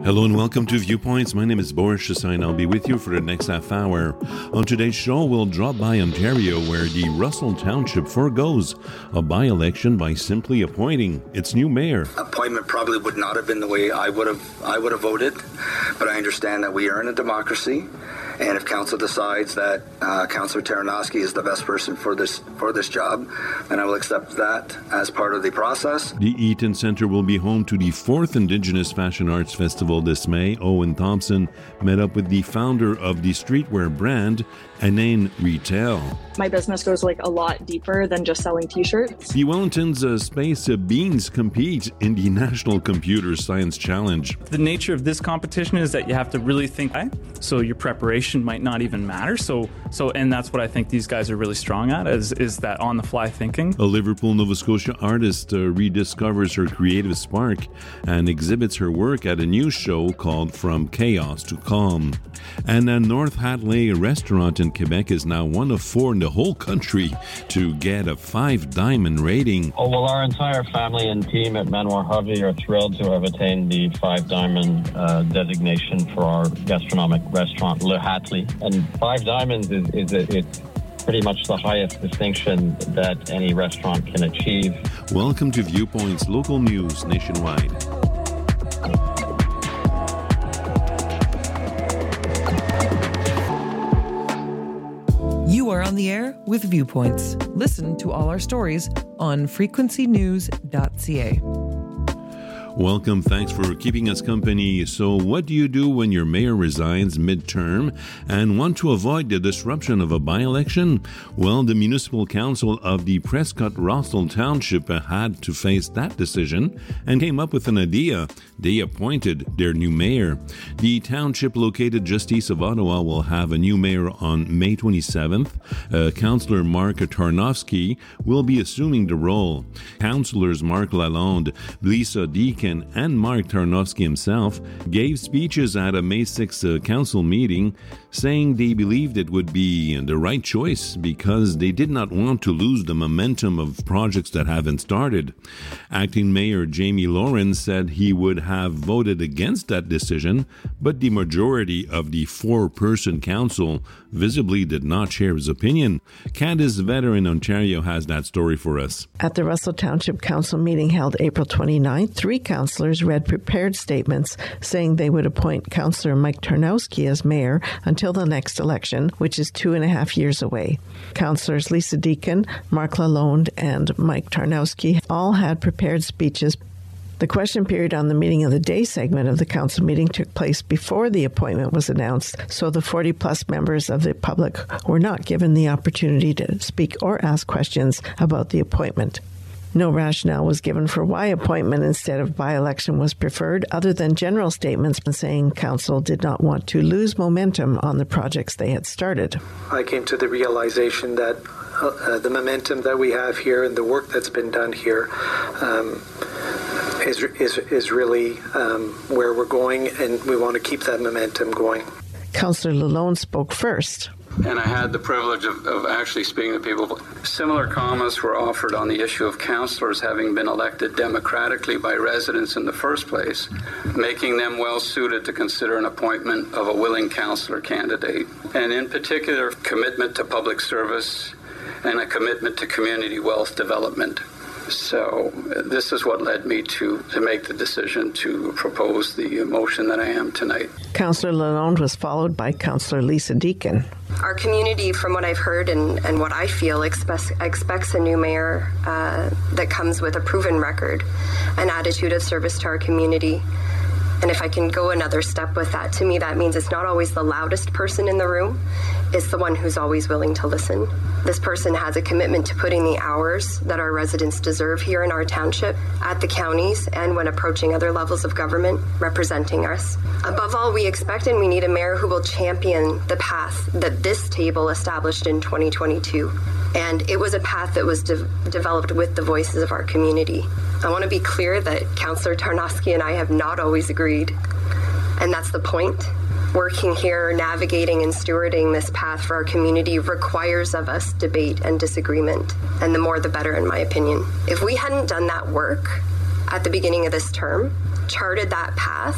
Hello and welcome to Viewpoints. My name is Boris Chassain. I'll be with you for the next half hour. On today's show, we'll drop by Ontario, where the Russell Township forgoes a by-election by simply appointing its new mayor. Appointment probably would not have been the way I would have voted, but I understand that we are in a democracy, and if council decides that Councillor Taranowski is the best person for this job, then I will accept that as part of the process. The Eaton Centre will be home to the 4th Indigenous Fashion Arts Festival this May. Owen Thompson met up with the founder of the streetwear brand, Anane Retail. My business goes a lot deeper than just selling t-shirts. The Wellington's Space Beans compete in the National Computer Science Challenge. The nature of this competition is that you have to really think, so your preparation might not even matter. And that's what I think these guys are really strong at, is that on-the-fly thinking. A Liverpool, Nova Scotia artist rediscovers her creative spark and exhibits her work at a new show called From Chaos to Calm. And a North Hatley restaurant in Quebec is now one of 4 in the whole country to get a 5-diamond rating. Oh, well, our entire family and team at Manoir Harvey are thrilled to have attained the 5-diamond designation for our gastronomic restaurant, Le Hatley. And 5 diamonds it's pretty much the highest distinction that any restaurant can achieve. Welcome to Viewpoints, local news nationwide. You are on the air with Viewpoints. Listen to all our stories on frequencynews.ca. Welcome. Thanks for keeping us company. So what do you do when your mayor resigns midterm and want to avoid the disruption of a by-election? Well, the Municipal Council of the Prescott-Russell Township had to face that decision and came up with an idea. They appointed their new mayor. The township located just east of Ottawa will have a new mayor on May 27th. Councillor Mark Tarnowski will be assuming the role. Councillors Mark Lalonde, Lisa Deacon, and Mark Tarnowski himself gave speeches at a May 6th council meeting, saying they believed it would be the right choice because they did not want to lose the momentum of projects that haven't started. Acting Mayor Jamie Lawrence said he would have voted against that decision, but the majority of the 4-person council visibly did not share his opinion. Candice Vetter in Ontario has that story for us. At the Russell Township Council meeting held April 29th, 3 councillors read prepared statements saying they would appoint Councillor Mike Tarnowski as mayor until the next election, which is 2.5 years away. Councillors Lisa Deacon, Mark Lalonde, and Mike Tarnowski all had prepared speeches. The question period on the meeting of the day segment of the council meeting took place before the appointment was announced, so the 40-plus members of the public were not given the opportunity to speak or ask questions about the appointment. No rationale was given for why appointment instead of by-election was preferred, other than general statements saying council did not want to lose momentum on the projects they had started. I came to the realization that the momentum that we have here and the work that's been done here is really where we're going, and we want to keep that momentum going. Councillor Lalonde spoke first. And I had the privilege of actually speaking to people. Similar comments were offered on the issue of councillors having been elected democratically by residents in the first place, making them well suited to consider an appointment of a willing councillor candidate. And in particular, commitment to public service and a commitment to community wealth development. So this is what led me to make the decision to propose the motion that I am tonight. Councillor Lalonde was followed by Councillor Lisa Deacon. Our community, from what I've heard and what I feel, expects a new mayor that comes with a proven record, an attitude of service to our community. And if I can go another step with that, to me that means it's not always the loudest person in the room, it's the one who's always willing to listen. This person has a commitment to putting the hours that our residents deserve here in our township, at the counties, and when approaching other levels of government, representing us. Above all, we expect and we need a mayor who will champion the path that this table established in 2022. And it was a path that was developed with the voices of our community. I want to be clear that Councillor Tarnowski and I have not always agreed, and that's the point. Working here, navigating and stewarding this path for our community requires of us debate and disagreement, and the more the better, in my opinion. If we hadn't done that work at the beginning of this term, charted that path,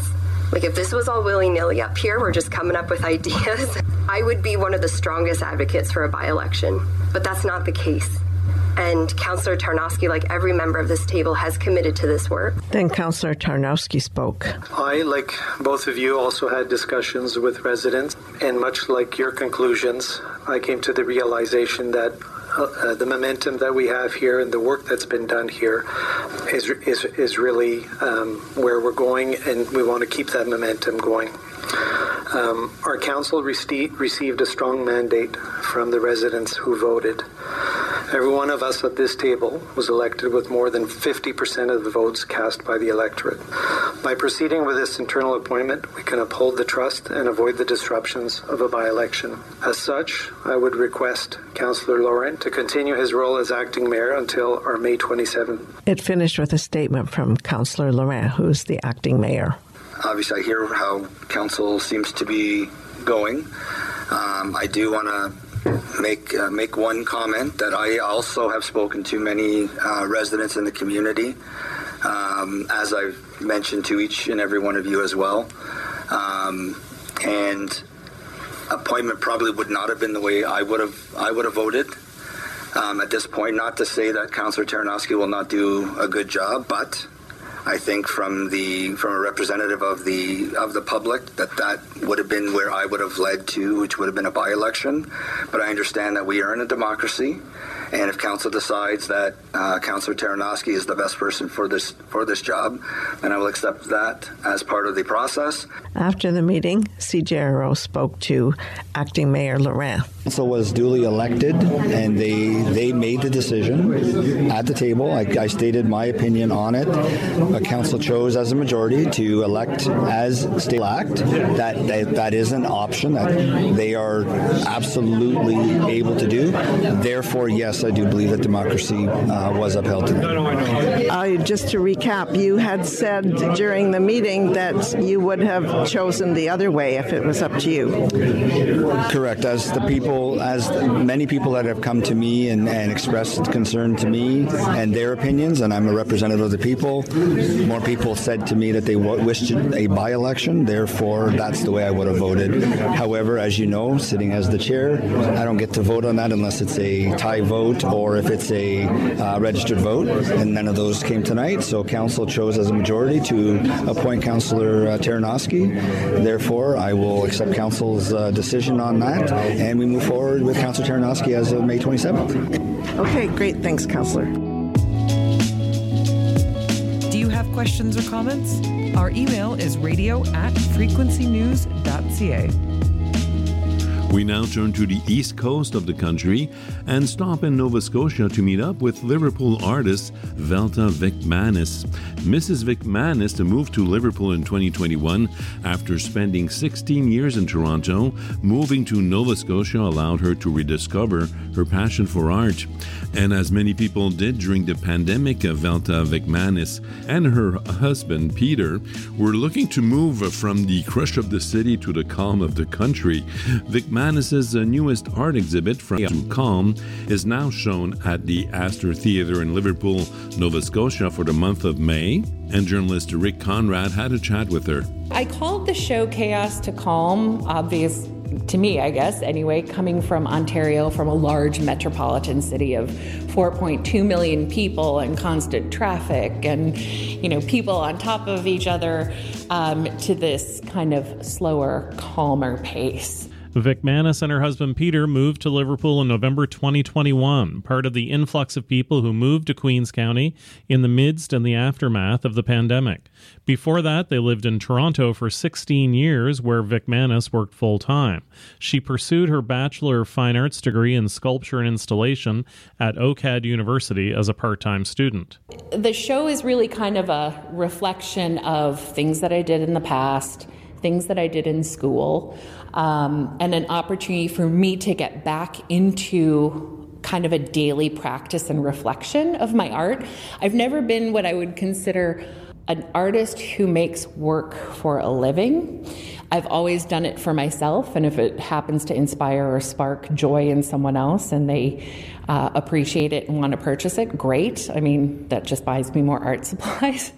Like, if this was all willy-nilly up here, we're just coming up with ideas, I would be one of the strongest advocates for a by-election. But that's not the case. And Councillor Tarnowski, like every member of this table, has committed to this work. Then Councillor Tarnowski spoke. I, like both of you, also had discussions with residents, and much like your conclusions, I came to the realization that the momentum that we have here and the work that's been done here is really where we're going, and we want to keep that momentum going. Our council received a strong mandate from the residents who voted. Every one of us at this table was elected with more than 50% of the votes cast by the electorate. By proceeding with this internal appointment, we can uphold the trust and avoid the disruptions of a by-election. As such, I would request Councillor Laurent to continue his role as acting mayor until our May 27th. It finished with a statement from Councillor Laurent, who's the acting mayor. Obviously, I hear how council seems to be going. I do want to make one comment that I also have spoken to many residents in the community, as I've mentioned to each and every one of you as well. And appointment probably would not have been the way I would have voted at this point. Not to say that Councillor Tarnowski will not do a good job, but I think from a representative of the public that would have been where I would have led to, which would have been a by-election. But I understand that we are in a democracy, and if council decides that Councillor Tarnowski is the best person for this job, then I will accept that as part of the process. After the meeting, CJRO spoke to acting mayor Laurent. Council was duly elected, and they made the decision at the table. I stated my opinion on it. Council chose as a majority to elect as state act. That is an option that they are absolutely able to do. Therefore, yes, I do believe that democracy was upheld today. Just to recap, you had said during the meeting that you would have chosen the other way if it was up to you. Correct. As many people that have come to me and expressed concern to me and their opinions, and I'm a representative of the people, more people said to me that they wished a by-election. Therefore, that's the way I would have voted. However, as you know, sitting as the chair, I don't get to vote on that unless it's a tie vote or if it's a registered vote, and none of those came tonight. So council chose as a majority to appoint Councillor Tarnowski. Therefore, I will accept council's decision on that, and we move forward with Councillor Tarnowski as of May 27th. Okay, great. Thanks, Councillor. Do you have questions or comments? Our email is radio@frequencynews.ca. We now turn to the east coast of the country and stop in Nova Scotia to meet up with Liverpool artist Velta Vikmanis. Mrs. Vikmanis moved to Liverpool in 2021 after spending 16 years in Toronto. Moving to Nova Scotia allowed her to rediscover her passion for art. And as many people did during the pandemic, Velta Vikmanis and her husband Peter were looking to move from the crush of the city to the calm of the country. Vikmanis' newest art exhibit, From to Calm, is now shown at the Astor Theatre in Liverpool, Nova Scotia for the month of May, and journalist Rick Conrad had a chat with her. I called the show Chaos to Calm, obvious to me, I guess, anyway, coming from Ontario, from a large metropolitan city of 4.2 million people and constant traffic and, people on top of each other, to this kind of slower, calmer pace. Vikmanis and her husband Peter moved to Liverpool in November 2021, part of the influx of people who moved to Queens County in the midst and the aftermath of the pandemic. Before that, they lived in Toronto for 16 years, where Vikmanis worked full-time. She pursued her Bachelor of Fine Arts degree in Sculpture and Installation at OCAD University as a part-time student. The show is really kind of a reflection of things that I did in the past, things that I did in school, and an opportunity for me to get back into kind of a daily practice and reflection of my art. I've never been what I would consider an artist who makes work for a living. I've always done it for myself, and if it happens to inspire or spark joy in someone else and they appreciate it and want to purchase it, great. I mean, that just buys me more art supplies.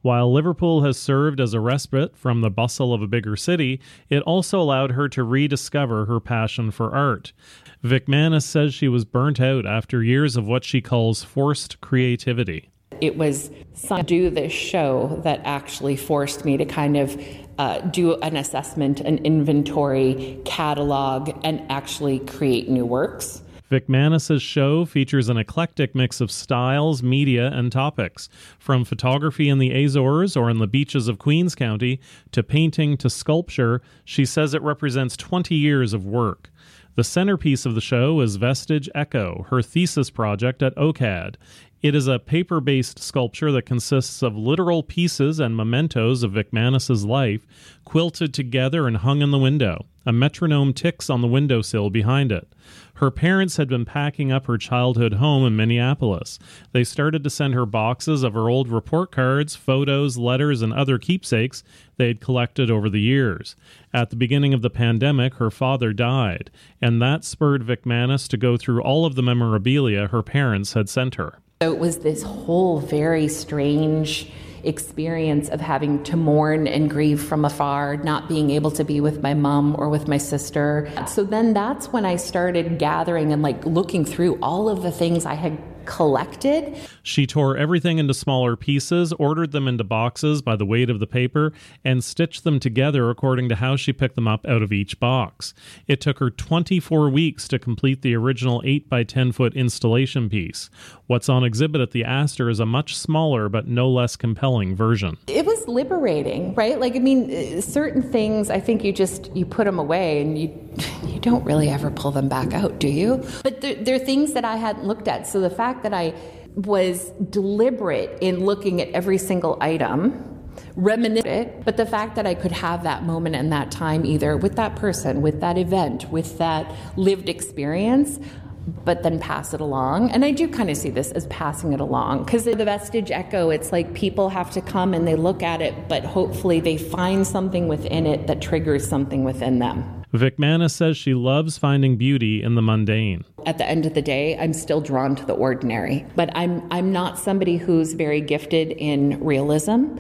While Liverpool has served as a respite from the bustle of a bigger city, it also allowed her to rediscover her passion for art. Vic Manus says she was burnt out after years of what she calls forced creativity. It was to do this show that actually forced me to kind of do an assessment, an inventory, catalog, and actually create new works. Vic Manus' show features an eclectic mix of styles, media, and topics, from photography in the Azores or in the beaches of Queens County to painting to sculpture. She says it represents 20 years of work. The centerpiece of the show is Vestige Echo, her thesis project at OCAD. It is a paper-based sculpture that consists of literal pieces and mementos of Vic Manus' life, quilted together and hung in the window. A metronome ticks on the windowsill behind it. Her parents had been packing up her childhood home in Minneapolis. They started to send her boxes of her old report cards, photos, letters, and other keepsakes they had collected over the years. At the beginning of the pandemic, her father died, and that spurred Vic Manus to go through all of the memorabilia her parents had sent her. So it was this whole very strange experience of having to mourn and grieve from afar, not being able to be with my mom or with my sister. So then that's when I started gathering and looking through all of the things I had collected. She tore everything into smaller pieces, ordered them into boxes by the weight of the paper, and stitched them together according to how she picked them up out of each box. It took her 24 weeks to complete the original 8 by 10 foot installation piece. What's on exhibit at the Astor is a much smaller but no less compelling version. It was liberating, right? Certain things, I think you put them away and you don't really ever pull them back out, do you? But they're things that I hadn't looked at. So the fact that I was deliberate in looking at every single item, reminiscent, but the fact that I could have that moment and that time either with that person, with that event, with that lived experience, but then pass it along. And I do kind of see this as passing it along, because the Vestige Echo, it's like people have to come and they look at it, but hopefully they find something within it that triggers something within them. Vic Manus says she loves finding beauty in the mundane. At the end of the day, I'm still drawn to the ordinary, but I'm not somebody who's very gifted in realism.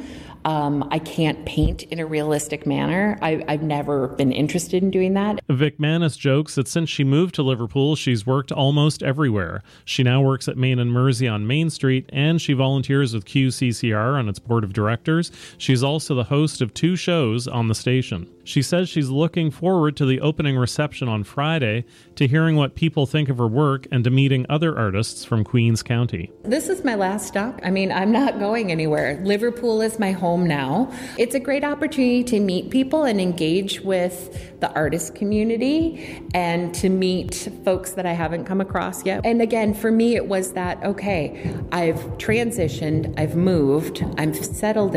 I can't paint in a realistic manner. I've never been interested in doing that. Vic Manus jokes that since she moved to Liverpool, she's worked almost everywhere. She now works at Main and Mersey on Main Street, and she volunteers with QCCR on its board of directors. She's also the host of 2 shows on the station. She says she's looking forward to the opening reception on Friday, to hearing what people think of her work, and to meeting other artists from Queens County. This is my last stop. I'm not going anywhere. Liverpool is my home now. It's a great opportunity to meet people and engage with the artist community and to meet folks that I haven't come across yet. And again, for me, it was that, okay, I've transitioned, I've moved, I'm settled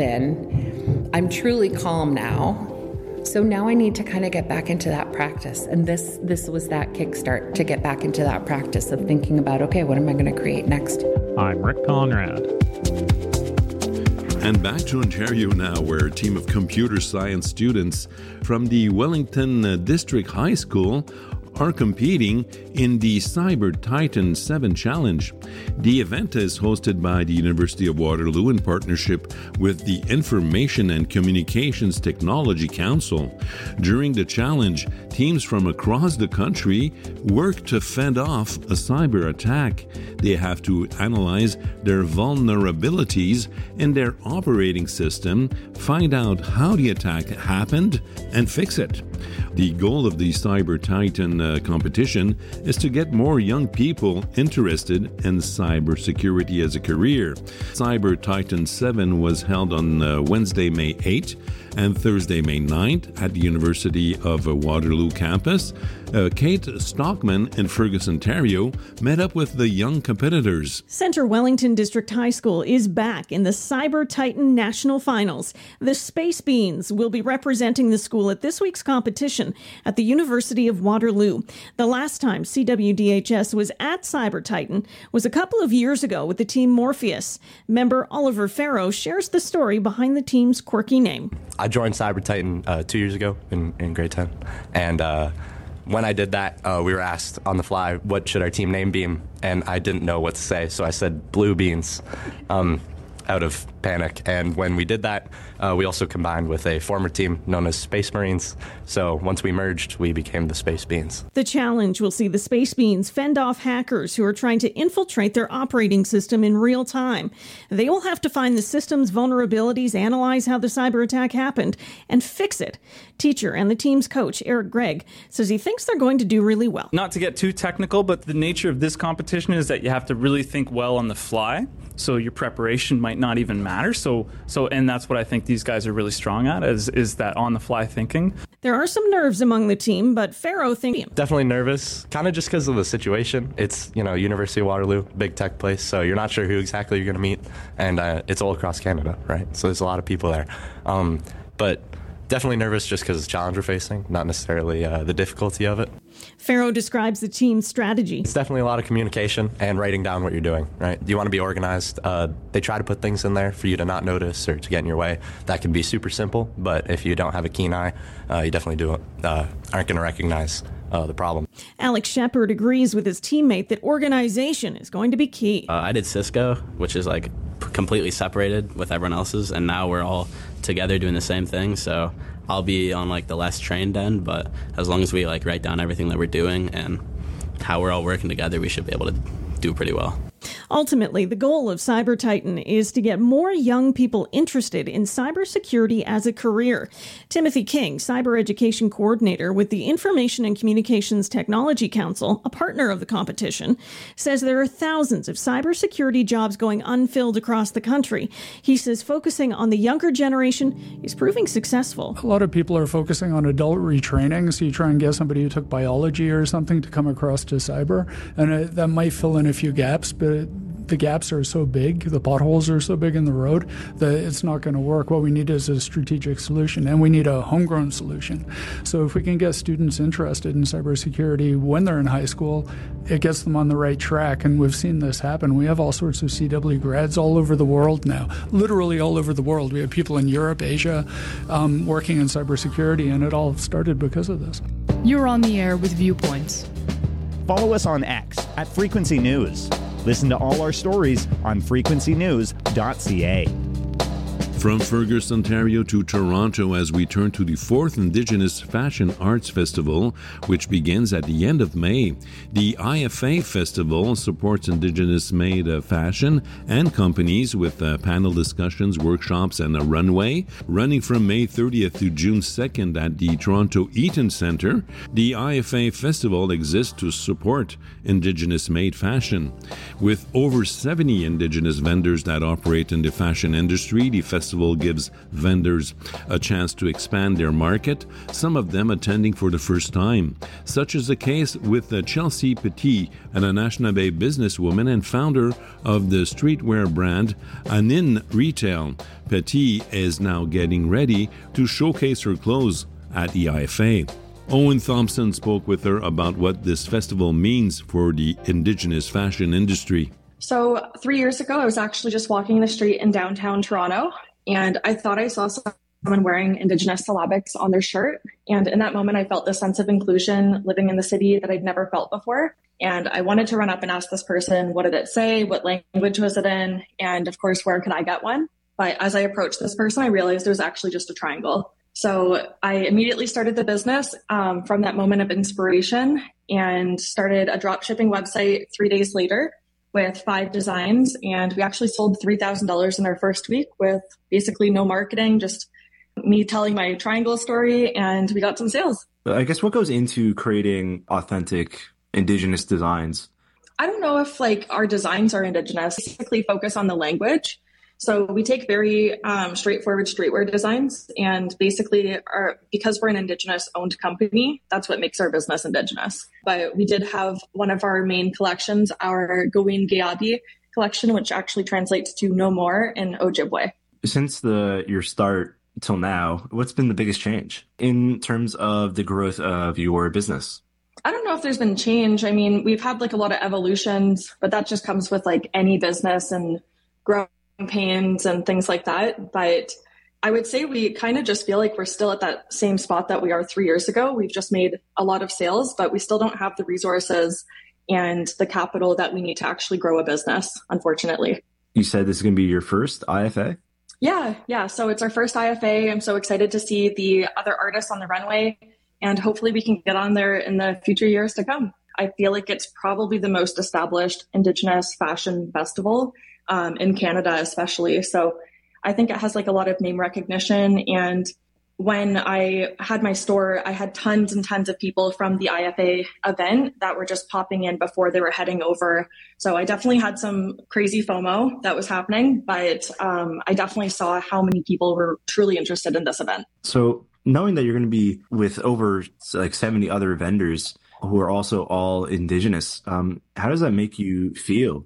in, I'm truly calm now. So now I need to kind of get back into that practice. And this was that kickstart to get back into that practice of thinking about, okay, what am I going to create next? I'm Rick Conrad. And back to Ontario now, where a team of computer science students from the Wellington District High School are competing in the Cyber Titan 7 Challenge. The event is hosted by the University of Waterloo in partnership with the Information and Communications Technology Council. During the challenge, teams from across the country work to fend off a cyber attack. They have to analyze their vulnerabilities in their operating system, find out how the attack happened, and fix it. The goal of the Cyber Titan competition is to get more young people interested in cybersecurity as a career. Cyber Titan 7 was held on Wednesday, May 8th and Thursday, May 9th at the University of Waterloo campus. Kate Stockman in Fergus, Ontario, met up with the young competitors. Centre Wellington District High School is back in the Cyber Titan National Finals. The Space Beans will be representing the school at this week's competition at the University of Waterloo. The last time CWDHS was at Cyber Titan was a couple of years ago with the team Morpheus. Member Oliver Farrow shares the story behind the team's quirky name. I joined Cyber Titan 2 years ago in grade 10, and when I did that, we were asked on the fly, what should our team name be? And I didn't know what to say, so I said Blue Beans, out of panic. And when we did that, we also combined with a former team known as Space Marines. So once we merged, we became the Space Beans. The challenge will see the Space Beans fend off hackers who are trying to infiltrate their operating system in real time. They will have to find the system's vulnerabilities, analyze how the cyber attack happened, and fix it. Teacher and the team's coach, Eric Gregg, says he thinks they're going to do really well. Not to get too technical, but the nature of this competition is that you have to really think well on the fly. So your preparation might not even matter. And that's what I think these guys are really strong at, is that on-the-fly thinking. There are some nerves among the team, but Farrow thinks... Definitely nervous, kind of just because of the situation. It's, University of Waterloo, big tech place, so you're not sure who exactly you're going to meet. And it's all across Canada, right? So there's a lot of people there. But definitely nervous just because of the challenge we're facing, not necessarily the difficulty of it. Farrow describes the team's strategy. It's definitely a lot of communication and writing down what you're doing, right? You want to be organized. They try to put things in there for you to not notice or to get in your way. That can be super simple, but if you don't have a keen eye, you definitely aren't going to recognize the problem. Alex Shepard agrees with his teammate that organization is going to be key. I did Cisco, which is like completely separated with everyone else's, and now we're all together doing the same thing, so I'll be on like the less trained end, but as long as we like write down everything that we're doing and how we're all working together, we should be able to do pretty well. Ultimately, the goal of Cyber Titan is to get more young people interested in cybersecurity as a career. Timothy King, Cyber Education Coordinator with the Information and Communications Technology Council, a partner of the competition, says there are thousands of cybersecurity jobs going unfilled across the country. He says focusing on the younger generation is proving successful. A lot of people are focusing on adult retraining, so you try and get somebody who took biology or something to come across to cyber, and that might fill in a few gaps, but the gaps are so big, the potholes are so big in the road that it's not going to work. What we need is a strategic solution, and we need a homegrown solution. So if we can get students interested in cybersecurity when they're in high school, it gets them on the right track, and we've seen this happen. We have all sorts of CW grads all over the world now, literally all over the world. We have people in Europe, Asia, working in cybersecurity, and it all started because of this. You're on the air with Viewpoints. Follow us on X at Frequency News. Listen to all our stories on frequencynews.ca. From Fergus, Ontario to Toronto as we turn to the 4th Indigenous Fashion Arts Festival, which begins at the end of May. The IFA Festival supports Indigenous-made fashion and companies with panel discussions, workshops, and a runway. Running from May 30th to June 2nd at the Toronto Eaton Centre, the IFA Festival exists to support Indigenous-made fashion. With over 70 Indigenous vendors that operate in the fashion industry, the festival gives vendors a chance to expand their market, some of them attending for the first time. Such is the case with Chelsea Petit, an Anishinaabe businesswoman and founder of the streetwear brand Anin Retail. Petit is now getting ready to showcase her clothes at the IFA. Owen Thompson spoke with her about what this festival means for the Indigenous fashion industry. So 3 years ago, I was actually just walking the street in downtown Toronto, and I thought I saw someone wearing Indigenous syllabics on their shirt. And in that moment, I felt this sense of inclusion living in the city that I'd never felt before. And I wanted to run up and ask this person, what did it say? What language was it in? And of course, where could I get one? But as I approached this person, I realized it was actually just a triangle. So I immediately started the business from that moment of inspiration and started a drop shipping website 3 days later with 5 designs. And we actually sold $3,000 in our first week with basically no marketing, just me telling my triangle story, and we got some sales. I guess what goes into creating authentic Indigenous designs? I don't know if our designs are Indigenous. We basically focus on the language. So we take very straightforward streetwear designs, and basically because we're an Indigenous owned company, that's what makes our business Indigenous. But we did have one of our main collections, our Gowin Geabi collection, which actually translates to no more in Ojibwe. Since your start till now, what's been the biggest change in terms of the growth of your business? I don't know if there's been change. I mean, we've had a lot of evolutions, but that just comes with any business and growing pains and things like that. But I would say we kind of just feel like we're still at that same spot that we are 3 years ago. We've just made a lot of sales, but we still don't have the resources and the capital that we need to actually grow a business, unfortunately. You said this is going to be your first IFA? Yeah. So it's our first IFA. I'm so excited to see the other artists on the runway, and hopefully we can get on there in the future years to come. I feel like it's probably the most established Indigenous fashion festival in Canada, especially. So I think it has like a lot of name recognition. And when I had my store, I had tons and tons of people from the IFA event that were just popping in before they were heading over. So I definitely had some crazy FOMO that was happening, but I definitely saw how many people were truly interested in this event. So knowing that you're going to be with over like 70 other vendors who are also all Indigenous, how does that make you feel?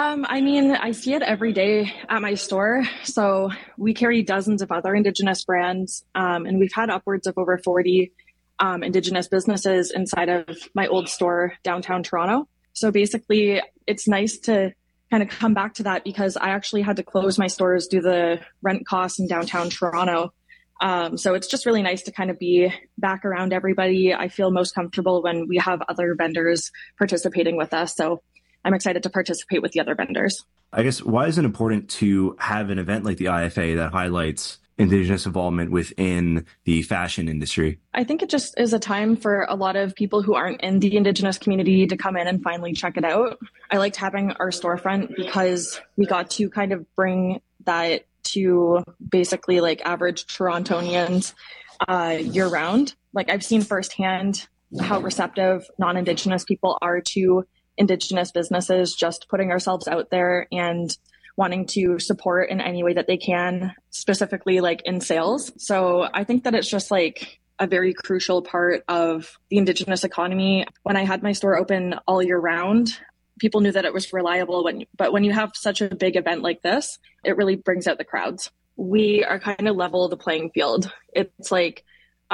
I see it every day at my store. So we carry dozens of other Indigenous brands, and we've had upwards of over 40 Indigenous businesses inside of my old store downtown Toronto. So basically, it's nice to kind of come back to that because I actually had to close my stores due to the rent costs in downtown Toronto. So it's just really nice to kind of be back around everybody. I feel most comfortable when we have other vendors participating with us. So I'm excited to participate with the other vendors. I guess, why is it important to have an event like the IFA that highlights Indigenous involvement within the fashion industry? I think it just is a time for a lot of people who aren't in the Indigenous community to come in and finally check it out. I liked having our storefront because we got to kind of bring that to basically like average Torontonians year round. Like I've seen firsthand how receptive non-Indigenous people are to Indigenous businesses, just putting ourselves out there and wanting to support in any way that they can, specifically like in sales. So I think that it's just like a very crucial part of the Indigenous economy. When I had my store open all year round, people knew that it was reliable. But when you have such a big event like this, it really brings out the crowds. We are kind of level the playing field. It's like,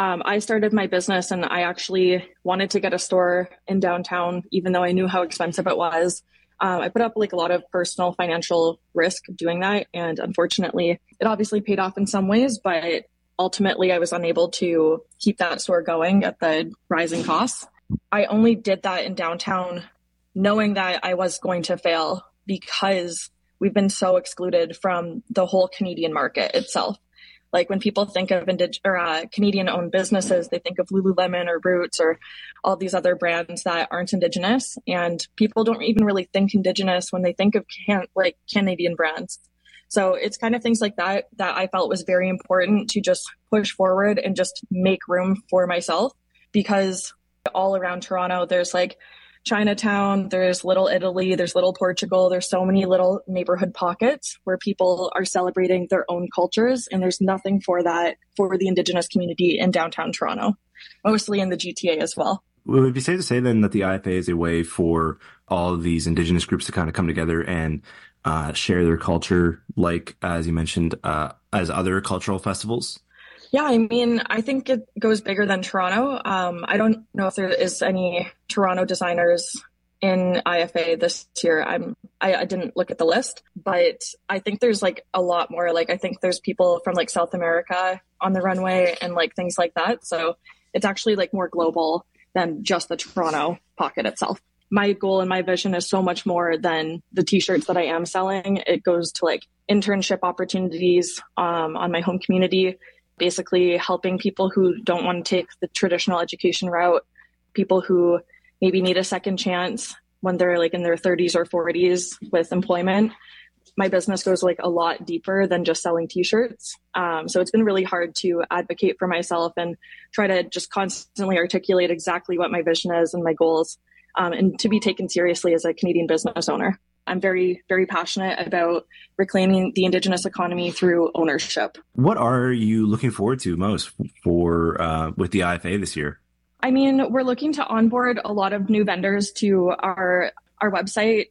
I started my business and I actually wanted to get a store in downtown, even though I knew how expensive it was. I put up like a lot of personal financial risk doing that. And unfortunately, it obviously paid off in some ways, but ultimately I was unable to keep that store going at the rising costs. I only did that in downtown knowing that I was going to fail because we've been so excluded from the whole Canadian market itself. Like when people think of Canadian-owned businesses, they think of Lululemon or Roots or all these other brands that aren't Indigenous. And people don't even really think Indigenous when they think of Canadian brands. So it's kind of things like that I felt was very important to just push forward and just make room for myself. Because all around Toronto, there's like Chinatown, there's Little Italy, there's Little Portugal, there's so many little neighborhood pockets where people are celebrating their own cultures, and there's nothing for that for the Indigenous community in downtown Toronto, mostly in the GTA as well. Would it be safe to say then that the IFA is a way for all of these Indigenous groups to kind of come together and share their culture, like, as you mentioned, as other cultural festivals? Yeah, I think it goes bigger than Toronto. I don't know if there is any Toronto designers in IFA this year. I didn't look at the list, but I think there's like a lot more. Like I think there's people from like South America on the runway and like things like that. So it's actually like more global than just the Toronto pocket itself. My goal and my vision is so much more than the t-shirts that I am selling. It goes to like internship opportunities on my home community, basically helping people who don't want to take the traditional education route, people who maybe need a second chance when they're like in their 30s or 40s with employment. My business goes like a lot deeper than just selling t-shirts. So it's been really hard to advocate for myself and try to just constantly articulate exactly what my vision is and my goals, and to be taken seriously as a Canadian business owner. I'm very, very passionate about reclaiming the Indigenous economy through ownership. What are you looking forward to most for with the IFA this year? We're looking to onboard a lot of new vendors to our website,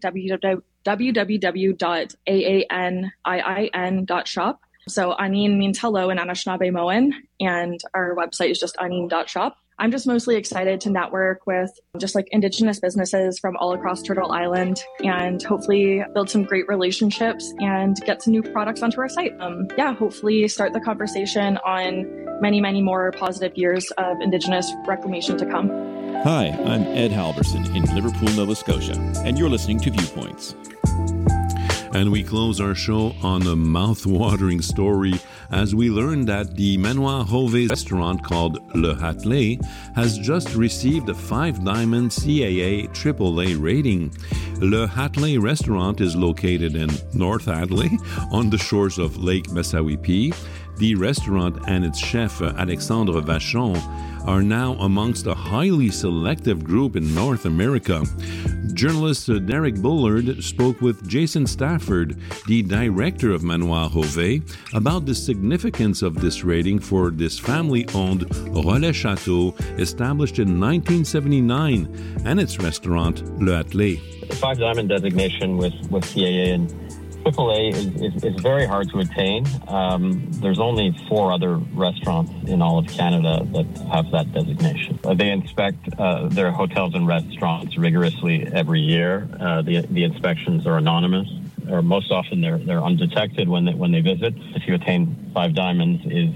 www.aanin.shop. So Anin means hello in Anishinaabemowin, and our website is just anin.shop. I'm just mostly excited to network with just like Indigenous businesses from all across Turtle Island and hopefully build some great relationships and get some new products onto our site. Hopefully start the conversation on many, many more positive years of Indigenous reclamation to come. Hi, I'm Ed Halverson in Liverpool, Nova Scotia, and you're listening to Viewpoints. And we close our show on a mouth-watering story as we learn that the Manoir Rové restaurant called Le Hâtelet has just received a 5-diamond CAA AAA rating. Le Hâtelet restaurant is located in North Adelaide on the shores of Lake Massawippi. The restaurant and its chef, Alexandre Vachon, are now amongst a highly selective group in North America. Journalist Derek Bullard spoke with Jason Stafford, the director of Manoir Rové, about the significance of this rating for this family-owned Relais Château, established in 1979, and its restaurant, Le Hâtelet. The 5-diamond designation with CAA and AAA is very hard to attain. There's only 4 other restaurants in all of Canada that have that designation. They inspect their hotels and restaurants rigorously every year. The inspections are anonymous, or most often they're undetected when they visit. If you attain 5 diamonds, is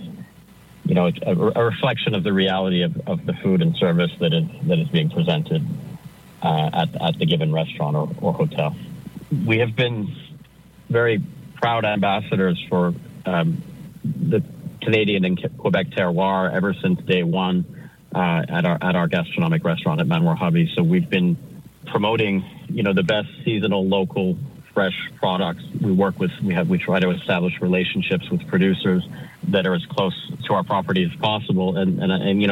a reflection of the reality of the food and service that is being presented at the given restaurant or hotel. We have been very proud ambassadors for the Canadian and Quebec terroir ever since day one at our gastronomic restaurant at Manoir Hobby. So we've been promoting, the best seasonal, local, fresh products. We try to establish relationships with producers that are as close to our property as possible. And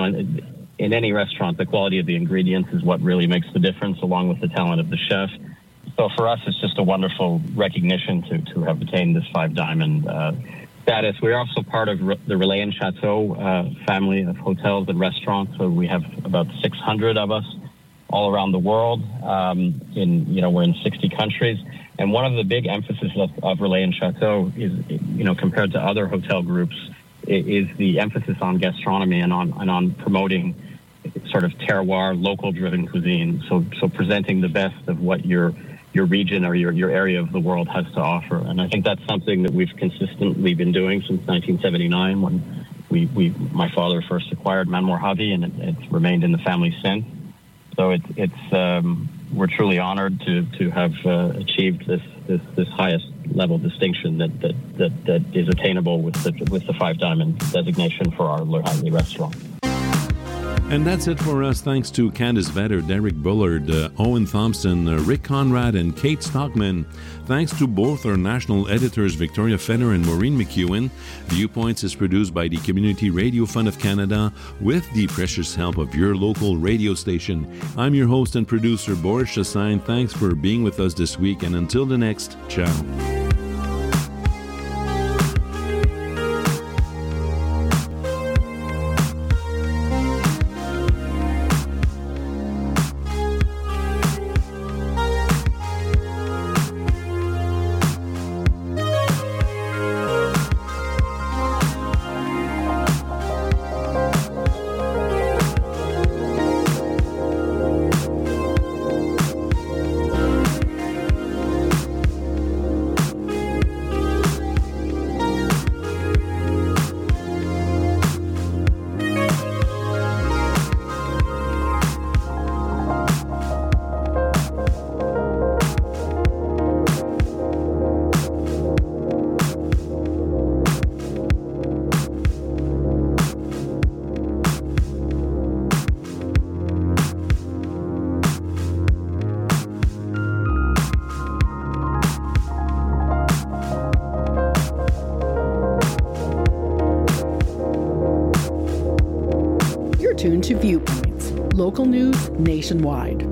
in any restaurant, the quality of the ingredients is what really makes the difference, along with the talent of the chef. So for us, it's just a wonderful recognition to have attained this 5-diamond status. We're also part of the Relais and Chateau family of hotels and restaurants. So we have about 600 of us all around the world. We're in 60 countries. And one of the big emphasis of Relais and Chateau is, compared to other hotel groups, is the emphasis on gastronomy and on promoting sort of terroir, local-driven cuisine. So presenting the best of what your region or your area of the world has to offer. And I think that's something that we've consistently been doing since 1979 when my father first acquired Manoir Hobby, and it's remained in the family since. So we're truly honored to have achieved this highest level distinction that is attainable with the 5-diamond designation for our Le Hâtelet restaurant. And that's it for us. Thanks to Candice Vetter, Derek Bullard, Owen Thompson, Rick Conrad, and Kate Stockman. Thanks to both our national editors, Victoria Fenner and Maureen McEwen. Viewpoints is produced by the Community Radio Fund of Canada with the precious help of your local radio station. I'm your host and producer, Boris Chassagne. Thanks for being with us this week, and until the next, ciao. Tuned to Viewpoints, local news nationwide.